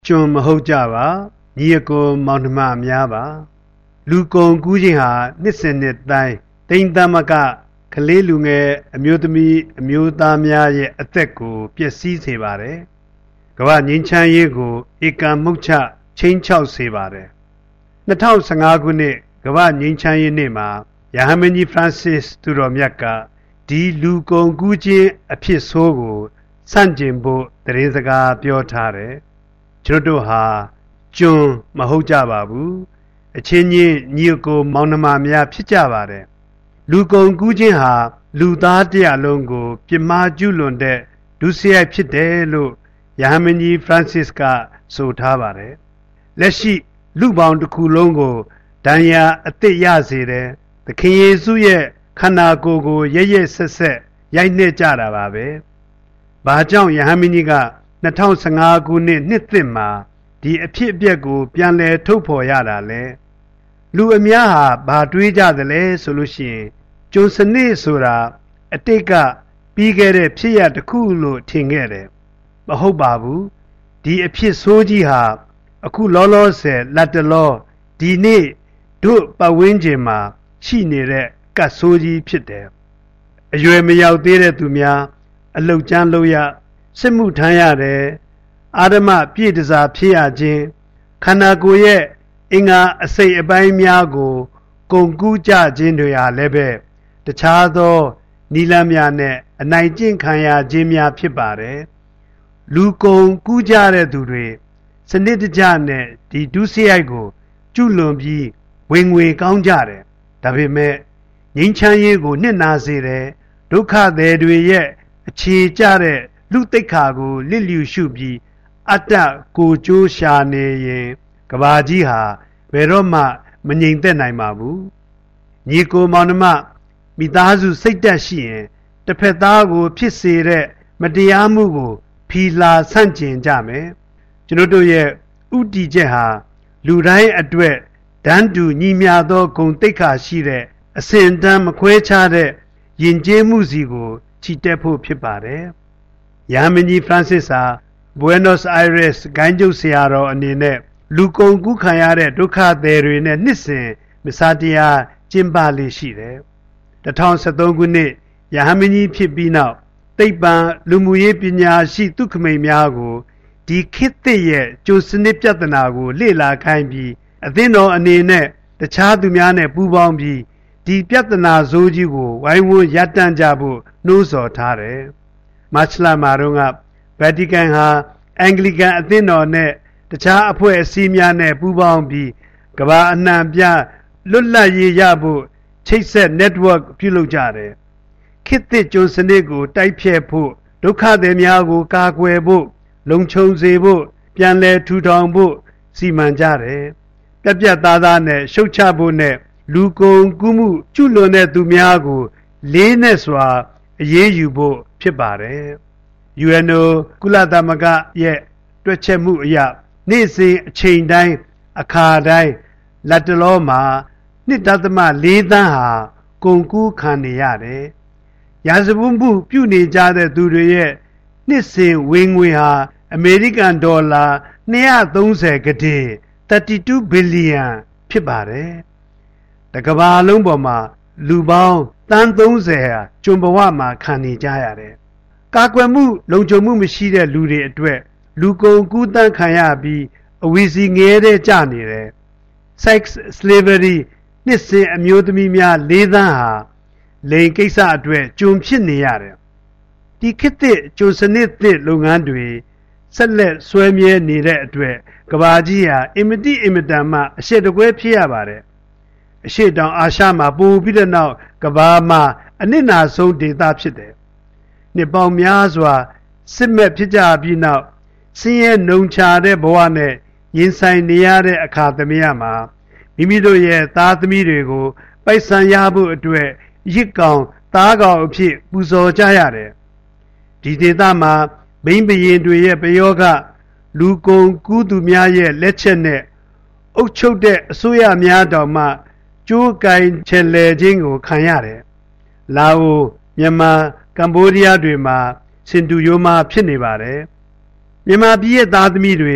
ကျွန်မဟုတ်ကြပါညီအကိုမောင်နှမများပါလူကုန်ကူးခြင်းဟာနှစ်စဉ်နှစ်တိုင်းတိမ်သမကကလေးလူငယ်အမျိုးသမီးအမျိုးသားများရဲ့အသက်ကိုပျက်စီးစေပါတယ်ကမ္ဘာငြိမ်းချမ်းရေးကိုဧကံမှုတ်ချချင်းချောက်စေပါတယ်2015ခုနှစ်ကမ္ဘာငြိမ်းချမ်းရေးနေ့မှာယဟန်မင်းကြီးဖရန့်စစ်သူတော်မြတ်ကဒီလူကုန်ကူးခြင်းအဖြစ်ဆိုးကိုဆန့်ကျင်ဖို့တရေစကားပြောထားတယ်ကျွန်တော်ဟာကျွန်မဟုတ်ကြပါဘူးအချင်းချင်းညီအကိုမောင်နှမများဖြစ်ကြပါတယ်လူကုန်ကူးခြင်းဟာလူသားတရားလုံးကိုပြစ်မှားကျူးလွန်တဲ့ဒုစရိုက်ဖြစ်တယ်လို့ယဟန်မင်းကြီးဖရန့်စစ်ကဆိုထားပါတယ်လက်ရှိလူပေါင်းတစ်ခုလုံးကိုဒဏ်ရာအသစ်ရစေတယ်သခင်ယေရှုရဲ့ခန္ဓာကိုယ်ကိုရဆက်ဆက်ရိုက်နှက်ကြတာပါပဲဘာကြောင့်ယဟန်မင်းကြီးက2015ခုနှစ်သစ်မှာဒီအဖြစ်အပျက်ကိုပြန်လည်ထုတ်ဖော်ရတာလဲလူအများဟာဘာတွေးကြသလဲဆိုလို့ရှိရင်ကျုံစနစ်ဆိုတာအတိတ်ကပြီးခဲ့တဲ့ဖြစ်ရတစ်ခုလို့ထင်ခဲ့တယ်မဟုတ်ပါဘူးဒီအဖြစ်ဆိုးကြီးဟာအခုလောလောဆယ်လက်တလောဒီနေ့တို့ပတ်ဝန်းကျင်မှာရှိနေတဲ့ကတ်ဆိုးကြီးဖြစ်တယ်အရွယ်မရောက်သေးတဲ့သူများအလုတ်ကျန်းလို့ရစစ်မှုထမ်းရတယ်အာဓမပြည့်တစားဖြစ်ရခြင်းခန္ဓာကိုယ်ရဲ့အင်္ဂါအစိတ်အပိုင်းများကိုကုန်ကူးကြခြင်းတွေဟာလည်းပဲတခြားသောနိလန်းများနဲ့အနိုင်ကျင့်ခံရခြင်းများဖြစ်ပါတယ်လူကုန်ကူးကြတဲ့သူတွေစနစ်တကျနဲ့ဒီဒုစရိုက်ကိုကျุလွန်ပြီးဝင်ငွေကောင်းကြတယ်ဒါပေမဲ့ငြိမ်းချမ်းရေးကိုနှစ်နာစေတယ်ဒုက္ခသည်တွေရဲ့အခြေကျတဲ့လူသိက္ခာကိုလစ်လျူရှုပြီးအတ္တကိုကြိုးရှာနေရင်ကဘာကြီးဟာဘယ်တော့မှမငြိမ်သက်နိုင်ပါဘူးညီကိုမောင်နှမမိသားစုစိတ်တက်ရှိရင်တစ်ဖက်သားကိုဖြစ်စေတဲ့မတရားမှုကိုဖီလာဆန့်ကျင်ကြမယ်ကျွန်တော်တို့ရဲ့ဥတီချက်ဟာလူတိုင်းအတွက်တန်းတူညီမျှသောဂုဏ်သိက္ခာရှိတဲ့အစဉ်တန်းမခွဲခြားတဲ့ယဉ်ကျေးမှုစီကိုချီတက်ဖို့ဖြစ်ပါတယ်ယဟန်မင်းကြီးဖရန့်စစ်ဟာBuenos Aires ဂိုင်းကျုပ်ဆရာတော်အနေနဲ့လူကုန်ကူးခံရတဲ့ဒုက္ခသည်တွေနဲ့နှစ်စဉ်မစာတရားကျင်းပလေးရှိတယ်2013ခုနှစ်ယဟန်မင်းကြီးဖြစ်ပြီးနောက်သိပ္ပံလူမှုရေးပညာရှိသုခမိန်များကိုဒီခေတ်သစ်ရဲ့ကျိုးစနစ်ပြဿနာကိုလေ့လာခိုင်းပြီးအသင်းတော်အနေနဲ့တခြားသူများနဲ့ပူးပေါင်းပြီးဒီပြဿနာဆိုးကြီးကိုဝိုင်းဝန်းရပ်တန့်ကြဖို့နှိုးဆော်ထားတယ်မတ်လမှာတော့ကဗက်တီကန်ဟာအင်္ဂလိကန်အသင်းတော်နဲ့တခြားအဖွဲ့အစည်းများနဲ့ပူးပေါင်းပြီးကမ္ဘာအနှံ့ပြလွတ်လပ်ရေးရဖို့ချိတ်ဆက် network ပြုလုပ်ကြတယ်ခေတ်သစ်ကျုံစနစ်ကိုတိုက်ဖျက်ဖို့ဒုက္ခသည်များကိုကာကွယ်ဖို့လုံခြုံစေဖို့ပြန်လည်ထူထောင်ဖို့စီမံကြတယ်ပြတ်သားသားနဲ့ရှုတ်ချဖို့နဲ့လူကုန်ကူးမှုကျุလွန်တဲ့သူများကိုလေးနက်စွာအရေးယူဖို့ဖြစ်ပါတယ် UNO ကုလသမဂ္ဂရဲ့တွက်ချက်မှုအရနေ့စဉ်အချိန်တိုင်းအခါတိုင်းလက်တလောမှာ1.4 သန်းဟာကုန်ကူးခံနေရတယ်ရာဇဝတ်မှုပြုနေကြတဲ့သူတွေရဲ့နှစ်စဉ်ဝင်ငွေဟာအမေရိကန်ဒေါ်လာ230ကတိ32ဘီလီယံဖြစ်ပါတယ်တကမ္ဘာလုံးပေါ်မှာလူပေါင်းတန်း30ဟာကျွန်ဘဝမှာခံနေကြရတယ်ကာကွယ်မှုလုံခြုံမှုမရှိတဲ့လူတွေအတွက်လူကုန်ကူးတန်းခံရပြီးအဝီစီငဲတဲ့ကြနေတယ် sex slavery နှစ်စဉ်အမျိုးသမီးများ4 သန်းဟာလိင်ကိစ္စအတွက်ကျွန်ဖြစ်နေရတယ်ဒီခေတ်သစ်ကျွန်စနစ်သစ်လုပ်ငန်းတွေဆက်လက်ဆွဲမြဲနေတဲ့အတွက်ကဘာကြီးဟာအင်မတန်မှအရှိတကွဲဖြစ်ရပါတယ်အရှိတောင်အာရှမှာပိုပြီးတဲ့နောက်ကဘာမှာအနစ်နာဆုံးဒေသဖြစ်တယ်နှစ်ပေါင်းများစွာစစ်မဲ့ဖြစ်ကြပြီးနောက်ဆင်းရဲနှုံချတဲ့ဘဝနဲ့ရင်ဆိုင်နေရတဲ့အခါသမယမှာမိမိတို့ရဲ့သားသမီးတွေကိုပိုက်ဆံရဖို့အတွက်ရစ်ကောင်သားကောင်အဖြစ်ပူဇော်ကြရတယ်ဒီဒေသမှာဘိန်းဘရင်တွေရဲ့ပယောဂလူကုန်ကူးသူများရဲ့လက်ချက်နဲ့အုပ်ချုပ်တဲ့အစိုးရများတောင်မှကြိုးကင်ချယ်လေခြင်းကိုခံရတယ်လာအိုမြန်မာကမ္ဘောဒီးယားတွေမှာစင်တူရိုးမာဖြစ်နေပါတယ်မြန်မာပြည်ရဲ့သားသမီးတွေ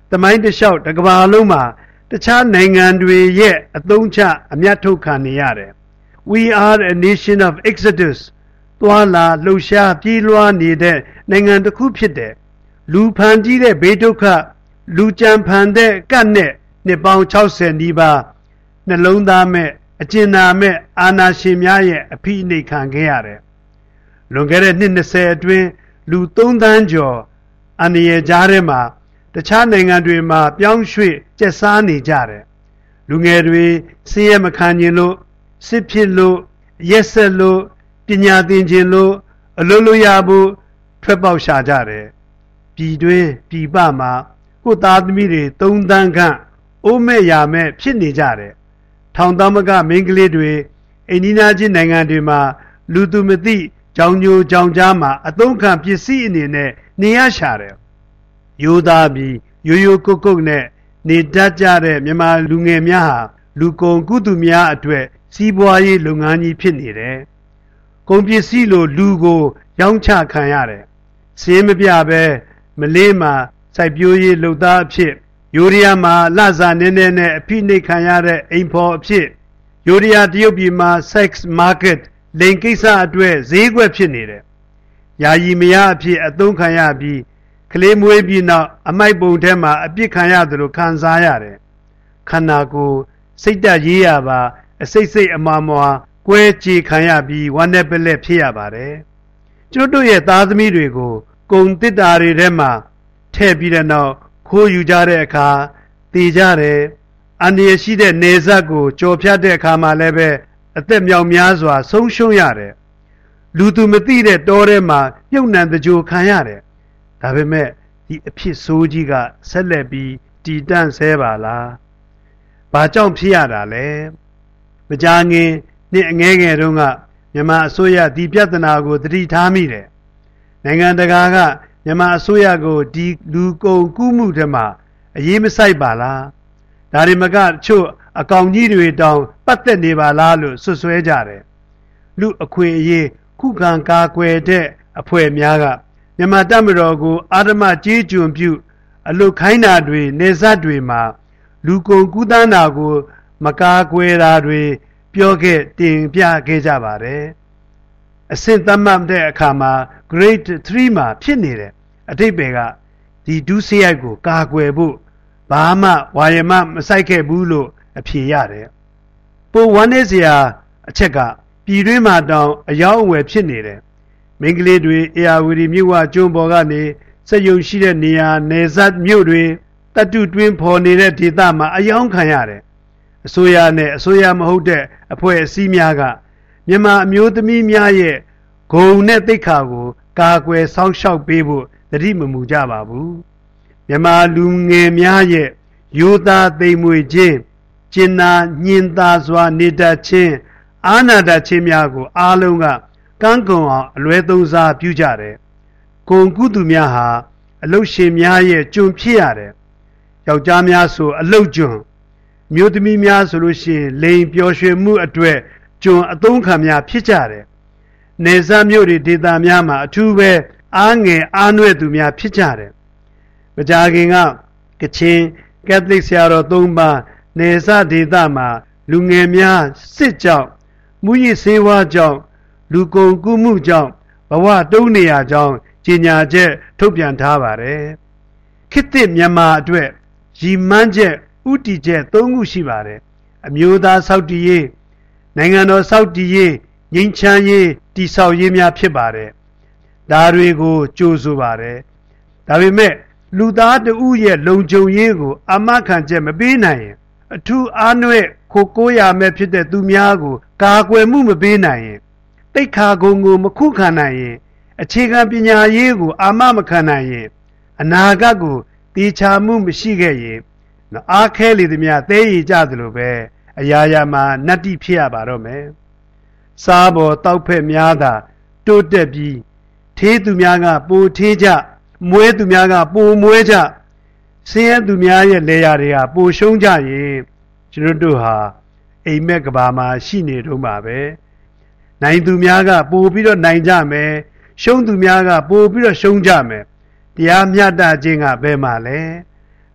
သမိုင်းတစ်လျှောက်တစ်ကမ္ဘာလုံးမှာတခြားနိုင်ငံတွေရဲ့အသုံးချအမြတ်ထုတ်ခံနေရတယ် We are a nation of exodus သွာလာလှုပ်ရှားပြေးလွှားနေတဲ့နိုင်ငံတစ်ခုဖြစ်တယ်လူဖန်တီးတဲ့ဘေးဒုက္ခလူကြံဖန်တဲ့ကတ်နဲ့နှစ်ပေါင်း60နီးပါးနှလုံးသားမဲ့အကျဉ်းနာမဲ့အာဏာရှင်များရဲ့အဖိနှိပ်ခံခဲ့ရတယ်လွန်ခဲ့တဲ့နှစ်20အတွင်းလူ3သန်းကျော်အန္တရာယ်ကြားထဲမှာတခြားနိုင်ငံတွေမှာပြောင်းရွှေ့ကျက်စားနေကြတယ်လူငယ်တွေဆင်းရဲမခံခြင်းလို့စစ်ဖြစ်လို့ရက်ဆက်လို့ပညာသင်ခြင်းလို့အလုပ်လုပ်ရဖို့ထွက်ပေါက်ရှာကြတယ်ပြည်တွင်းပြည်ပမှာကိုယ်သားသမီးတွေ3သန်းခန့်အိုးမဲ့ရမဲ့ဖြစ်နေကြတယ်ထောင်သမဂမိန်းကလေးတွေအိန္ဒိယချင်းနိုင်ငံတွေမှာလူသူမသိကြောင်ညိုကြောင်ကြားမှာအသုံးခံပစ္စည်းအနေနဲ့နေရရှာတယ်ရိုးသားပြီးရိုးရိုးကုတ်ကုတ်နဲ့နေတတ်ကြတဲ့မြန်မာလူငယ်များဟာလူကုန်ကူးသူများအတွက်စီးပွားရေးလုပ်ငန်းကြီးဖြစ်နေတယ်ကုန်ပစ္စည်းလိုလူကိုရောင်းချခံရတယ်စင်းမပြပဲမလေးမှာစိုက်ပျိုးရေးလုပ်သားအဖြစ်ယိုရီးယားမှာလစာနည်းနည်းနဲ့အဖိနှိပ်ခံရတဲ့အိမ်ဖော်အဖြစ်ယိုရီးယားတရုတ်ပြည်မှာ sex market လိင်ကိစ္စအတွက်ဈေးကွက်ဖြစ်နေတယ်ယာယီမယားအဖြစ်အသုံးခံရပြီးကလေးမွေးပြီးနောက်အမိုက်ပုံထဲမှာအပြစ်ခံရတယ်လို့ခံစားရတယ်ခန္ဓာကိုယ်စိတ်ဓာတ်ရေးရပါအစိတ်စိတ်အမွားမွားကွဲကြေခံရပြီးဝမ်းနဲ့ပလက်ဖြစ်ရပါတယ်ကျွတ်တို့ရဲ့သားသမီးတွေကိုကုံတစ်တာတွေထဲမှာထည့်ပြီးတဲ့နောက်ခိုးယူကြတဲ့အခါတည်ကြတယ်အန္တရာယ်ရှိတဲ့နေဇက်ကိုကြော်ဖြတ်တဲ့အခါမှာလည်းပဲအသက်မြောက်များစွာဆုံးရှုံးရတယ်လူသူမသိတဲ့တောထဲမှာပြုတ်နံတကြိုခံရတယ်ဒါပေမဲ့ဒီအဖြစ်ဆိုးကြီးကဆက်လက်ပြီးတည်တံ့ဆဲပါလားဘာကြောင့်ဖြစ်ရတာလဲမကြာငင်နှစ်အငယ်ငယ်တုန်းကမြန်မာအစိုးရဒီပြဿနာကိုသတိထားမိတယ်နိုင်ငံတကာကမြန်မာအစိုးရကိုဒီလူကုန်ကူးမှုတွေမှာအရေးမစိုက်ပါလားဒါတွေမကချို့အကောင်ကြီးတွေတောင်ပတ်သက်နေပါလားလို့ဆွဆွဲကြတယ်လူအခွင့်အရေးခုခံကာကွယ်တဲ့အဖွဲ့များကမြန်မာတပ်မတော်ကိုအာဓမကြေးကျွန်ပြုအလုခိုင်းတာတွေနေဇတ်တွေမှာလူကုန်ကူးသန်းတာကိုမကာကွယ်တာတွေပြောခဲ့တင်ပြခဲ့ကြပါတယ်အဆင့်သတ်မှတ်တဲ့အခါမှာ grade 3မှာဖြစ်နေတယ်အတိတ်ပဲကဒီဒုစရိုက်ကိုကာကွယ်ဖို့ဘာမှဝါယမမဆိုင်ခဲ့ဘူးလို့အဖြေရတယ်ပိုဝမ်းနေစရာအချက်ကပြည်တွင်းမှာတောင်အယောက်အဝယ်ဖြစ်နေတယ်မိန်းကလေးတွေအေယာဝတီမြို့ဝကျွန်းပေါ်ကနေစက်ယုံရှိတဲ့နေရာနေဇတ်မြို့တွေတတုတွင်းဖော်နေတဲ့ဒေသမှာအယောင်ခံရတယ်အစိုးရနဲ့အစိုးရမဟုတ်တဲ့အဖွဲ့အစည်းများကမြန်မာအမျိုးသမီးများရဲ့ဂုဏ်နဲ့သိက္ခာကိုကာကွယ်စောင့်ရှောက်ပေးဖို့သတိမမူကြပါဘူးမြန်မာလူငယ်များရဲ့ရိုးသားသိမ်မွေ့ခြင်းကျင်နာညင်သာစွာနေတတ်ခြင်းအာနာတခြင်းများကိုအားလုံးကကန့်ကွန်အောင်အလွဲသုံးစားပြုကြတယ်ကုန်ကူးသူများဟာအလုရှင်များရဲ့ကျွန်ဖြစ်ရတယ်ယောက်ျားများဆိုအလုကျွန်မျိုးသမီးများဆိုလို့ရှိရင်လိန်ပျော်ရွှင်မှုအတွက်ကျွန်အသုံးခံများဖြစ်ကြတယ်နေဇာမျိုးတွေဒေသများမှာအထူးပဲအားငယ်အားနွဲ့သူများဖြစ်ကြတယ်မကြာခင်ကချင်ကက်သလစ်ဆရာတော်၃ပါးနေဇာဒေသမှာလူငယ်များစစ်ကြောင့်မူရစ်ဆေးဝါးကြောင့်လူကုန်ကူးမှုကြောင့်ဘဝတုံးနေရကြောင်းကြေညာချက်ထုတ်ပြန်ထားပါတယ်ခေတ်သစ်မြန်မာအတွက်ရည်မှန်းချက်ဥတီချက်၃ခုရှိပါတယ်အမျိုးသားစောင့်တည်ရေးနိုင်ငံတော်စောင့်တည်ရေးငြိမ်းချမ်းရေးတည်ဆောက်ရေးများဖြစ်ပါတယ်ဒါတွေကိုကြိုးဆိုပါတယ်ဒါပေမဲ့လူသားတဦးရဲ့လုံခြုံရေးကိုအာမခံချက်မပေးနိုင်ရင်အထူးအားနွဲ့ခိုကိုးရမယ်ဖြစ်တဲ့သူများကိုကာကွယ်မှုမပေးနိုင်ရင်တိတ်ခါကုံကိုမခုခံနိုင်ရင်အခြေခံပညာရေးကိုအာမမခံနိုင်ရင်အနာဂတ်ကိုတည်ချမှုမရှိခဲ့ရင်အားခဲလေသည်များသဲရည်ကြသလိုပဲအရာရာမှာနတ္တိဖြစ်ရပါတော့မယ်စားပေါ်တောက်ဖက်များသာတိုးတက်ပြီးထေးသူများကပိုထေးကြမွဲသူများကပိုမွဲကြဆင်းရဲသူများရဲ့လေယာတွေကပိုရှုံးကြရင်ကျွန်တော်တို့ဟာအိမ်မက်ကဘာမှာရှိနေတော့မှာပဲနိုင်သူများကပိုပြီးတော့နိုင်ကြမယ်ရှုံးသူများကပိုပြီးတော့ရှုံးကြမယ်တရားမျှတခြင်းကဘယ်မှာလဲ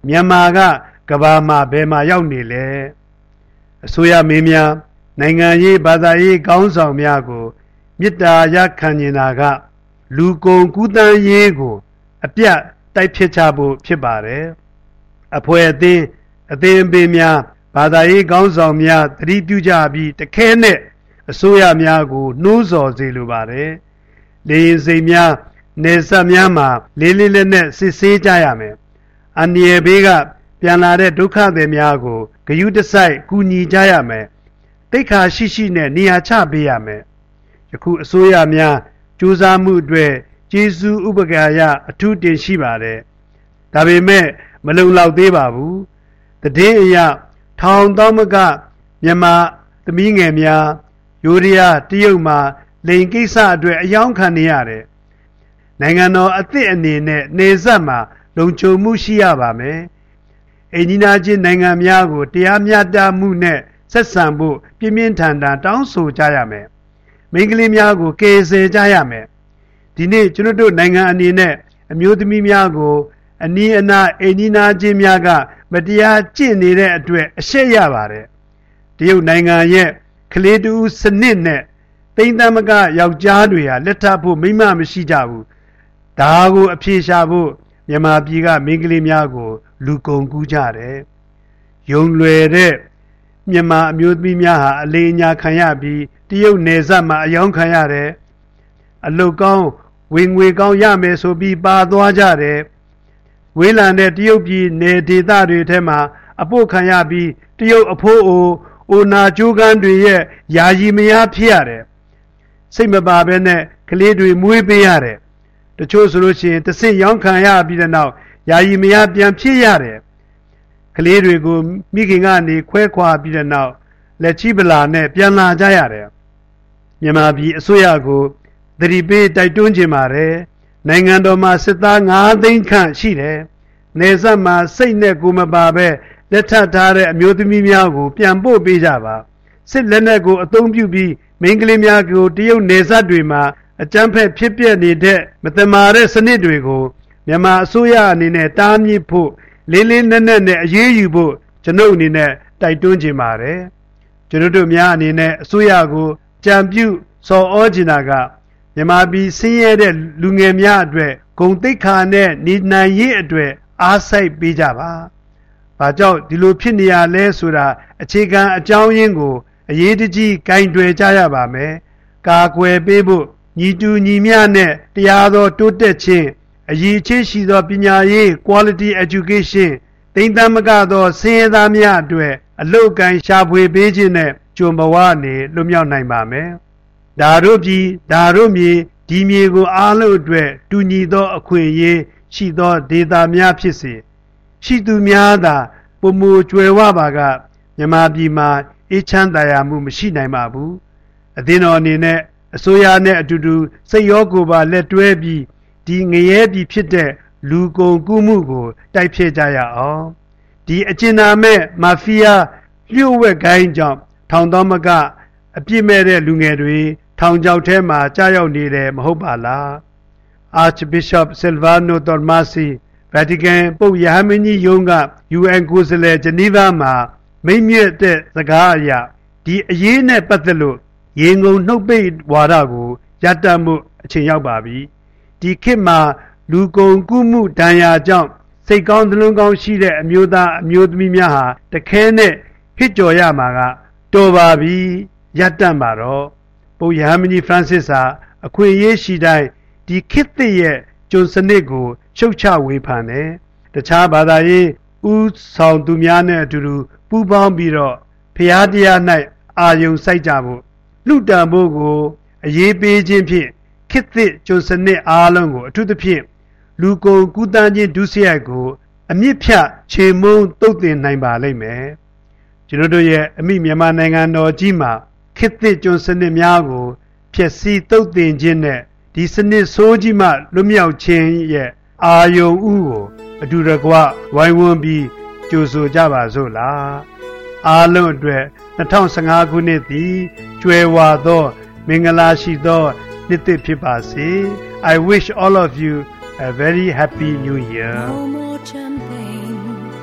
မြန်မာကကဘာမှာဘယ်မှာရောက်နေလဲအစိုးရမင်းများနိုင်ငံရေးဘာသာရေးကောင်းဆောင်များကိုမေတ္တာရခံနေတာကလူကုန်ကူးသန်းရေးကိုအပြတ်တိုက်ဖြစ်ချဖို့ဖြစ်ပါတယ်အဖွဲ့အသင်းအပင်များဘာသာရေးကောင်းဆောင်များသတိပြုကြပြီးတခဲနဲ့အစိုးရများကိုနှိုးဆော်စေလိုပါတယ်လေရင်စိတ်များနေဆက်များမှာလေးလေးလက်နဲ့စစ်ဆေးကြရမယ်အန္တရာယ်ဘေးကပြန်လာတဲ့ဒုက္ခသည်များကိုဂရုတစိုက်ကူညီကြရမယ်တိတ်ခါရှိနဲ့နေရာချပေးရမယ်ယခုအစိုးရများကြိုးစားမှုအတွက်ကျေးဇူးဥပက္ခရာအထူးတင်ရှိပါတယ်ဒါပေမဲ့မလုံလောက်သေးပါဘူးတည်င်းအရာထောင်သောမကမြန်မာသမီးငယ်များယူရီးယားတရုတ်မှာလိန်ကိစ္စအတွက်အယောင်းခံနေရတယ်နိုင်ငံတော်အသစ်အနေနဲ့နေဆက်မှာလုံခြုံမှုရှိရပါမယ်အိန္ဒိယချင်းနိုင်ငံများကိုတရားမျှတမှုနဲ့ဆက်ဆံဖို့ပြင်းပြင်းထန်ထန်တောင်းဆိုကြရမယ်မိန်းကလေးများကိုကယ်ဆယ်ကြရမယ်ဒီနေ့ကျွန်တော်တို့နိုင်ငံအနေနဲ့အမျိုးသမီးများကိုအနီးအနားအိန္ဒိယချင်းများကမတရားကျင့်နေတဲ့အတွက်အရှက်ရပါတယ်တရုတ်နိုင်ငံရဲ့ကလေးတူစနစ်နဲ့တိမ်သမကယောက်ျားတွေဟာလက်ထပ်ဖို့မိမမရှိကြဘူးဒါကိုအဖြေရှာဖို့မြန်မာပြည်ကမိန်းကလေးများကိုလူကုန်ကူးကြတယ်ယုံလွယ်တဲ့မြန်မာအမျိုးသမီးများဟာအလေးအညာခံရပြီးတရုတ်နယ်စပ်မှာအယောင်းခံရတယ်အလုတ်ကောင်းဝင်ငွေကောင်းရမယ်ဆိုပြီးပါသွားကြတယ်ဝေးလံတဲ့တရုတ်ပြည်နယ်ဒေသတွေထဲမှာအဖို့ခံရပြီးတရုတ်အဖိုးအိုနာကျိုးကန်းတွေရဲ့ယာယီမယားဖြစ်ရတယ်စိတ်မပါဘဲနဲ့ကလေးတွေမွေးပေးရတယ်တချို့ဆိုလို့ရှိရင်တဆင့်ရောင်းခံရပြီးတဲ့နောက်ယာယီမယားပြန်ဖြစ်ရတယ်ကလေးတွေကိုမိခင်ကနေခွဲခွာပြီးတဲ့နောက်လက်ချီပလာနဲ့ပြန်လာကြရတယ်မြန်မာပြည်အစိုးရကိုသတိပေးတိုက်တွန်းခြင်းပါတယ်နိုင်ငံတော်မှာစစ်သား9သိန်းခန့်ရှိတယ်နေဆက်မှာစိတ်နဲ့ကိုမပါပဲလက်ထပ်ထားတဲ့အမျိုးသမီးများကိုပြန်ပို့ပေးကြပါစစ်လက်နက်ကိုအသုံးပြုပြီးမိန်းကလေးများကိုတရုတ်နေဆက်တွေမှာအကြမ်းဖက်ဖြစ်ပျက်နေတဲ့မတမာတဲ့စနစ်တွေကိုမြန်မာအစိုးရအနေနဲ့တားမြစ်ဖို့လေးလေးနက်နက်နဲ့အရေးယူဖို့ကျွန်ုပ်အနေနဲ့တိုက်တွန်းခြင်းပါတယ်ကျွန်တော်တို့များအနေနဲ့အစိုးရကိုကြံပြုစော်ဩခြင်းတာကမြန်မာပြည်ဆင်းရဲတဲ့လူငယ်များအတွက်ဂုဏ်သိက္ခာနဲ့နေနိုင်ရေးအတွက်အားစိုက်ပေးကြပါ။ဘာကြောင့်ဒီလိုဖြစ်နေရလဲဆိုတာအခြေခံအကြောင်းရင်းကိုအရေးတကြီးဂိုင်တွယ်ကြရပါမယ်။ကာကွယ်ပေးဖို့ညီတူညီမျှနဲ့တရားသောတိုးတက်ခြင်းအရေးချင်းရှိသောပညာရေး quality education တိမ်သမကသောဆင်းရဲသားများအတွက်အလုတ်ကိုင်းရှာဖွေပေးခြင်းနဲ့ကြုံဘဝနေလွတ်မြောက်နိုင်ပါမယ်။ဒါတို့ပြည်ဒါတို့မြေဒီမြေကိုအားလုံးအတွက်တူညီသောအခွင့်အရေးရှိသောဒေသများဖြစ်စေရှိသူများသာပုံမူကြွယ်ဝပါကမြန်မာပြည်မှာအေးချမ်းသာယာမှုမရှိနိုင်ပါဘူး။အသင်းတော်အနေနဲ့အစိုးရနဲ့အတူတူစိတ်ရောကိုယ်ပါလက်တွဲပြီးဒီငရဲပြည်ဖြစ်တဲ့လူကုန်ကူးမှုကိုတိုက်ဖျက်ကြရအောင်ဒီအကျဉ်းသားမဲ့မာဖီးယားလျှို့ဝှက်ဂိုင်းကြောင့်ထောင်သောမကအပြစ်မဲ့တဲ့လူငယ်တွေထောင်ချောက်ထဲမှာကြာရောက်နေတယ်မဟုတ်ပါလား Archbishop Silvano Tormasi Vatican ပုပ်ရဟန်းမင်းကြီးယုံက UN ကိုယ်စားလှယ်ဂျနီဗာမှာမိန့်မြတ်တဲ့စကားအရဒီအရေးနဲ့ပတ်သက်လို့ရေငုံနှုတ်ပိတ်ဝါဒကိုရပ်တန့်မှုအချိန်ရောက်ပါပြီဒီခေတ်မှာလူကုန်ကူးမှုဒဏ်ရာကြောင့်စိတ်ကောင်းသလုံးကောင်းရှိတဲ့အမျိုးသားအမျိုးသမီးများဟာတခဲနဲ့ဟစ်ကြော်ရမှာကတော်ပါပြီရပ်တန့်ပါတော့ပုပ်ရဟန်းမင်းကြီးဖရန့်စစ်ဟာအခွင့်အရေးရှိတိုင်းဒီခေတ်သစ်ရဲ့ကျွန်စနစ်ကိုရှုတ်ချဝေဖန်တယ်တခြားဘာသာရေးဥဆောင်သူများနဲ့အတူတူပူးပေါင်းပြီးတော့ဖျားတရား၌အာယုံစိုက်ကြဖို့လူတန်ဖို့ကိုအရေးပေးခြင်းဖြင့်ခေတ်သစ်ကျွန်စနစ်အားလုံးကိုအထူးသဖြင့်လူကုန်ကူးသန်းခြင်းဒုစရိုက်ကိုအမြင့်ဖြတ်ခြေမုံတုတ်တင်နိုင်ပါလိမ့်မယ်ကျွန်တော်တို့ရဲ့အမိမြန်မာနိုင်ငံတော်ကြီးမှာခေတ်သစ်ကျွန်စနစ်များကိုဖျက်ဆီးတုတ်တင်ခြင်းနဲ့ဒီစနစ်ဆိုးကြီးမှလွတ်မြောက်ခြင်းရဲ့အာယုံဥကိုအတူတကွဝိုင်းဝန်းပြီးကြိုဆိုကြပါစို့လားအားလုံးအတွက်2015ခုနှစ်သည်ကြွယ်ဝသောမင်္ဂလာရှိသောနှစ်သစ်ဖြစ်ပါစေ I wish all of you a very happy new year. No more champagne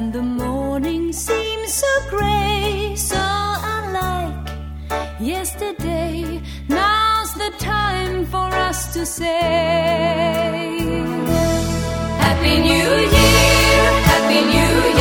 And the morning seems so grey, so unlike yesterday. Now's the time for us to say Happy New Year, Happy New Year.